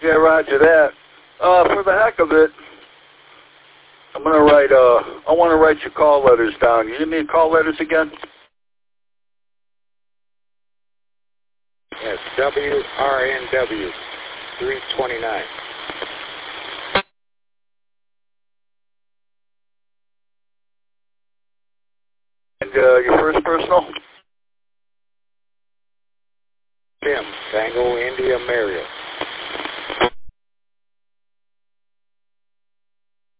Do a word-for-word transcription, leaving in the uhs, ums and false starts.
Yeah, roger that. Uh, for the heck of it, I'm going to write, uh, I want to write your call letters down. You give me call letters again? Yes, W R N W, three twenty-nine. And uh, your first personal? Tim, Tango India Mario.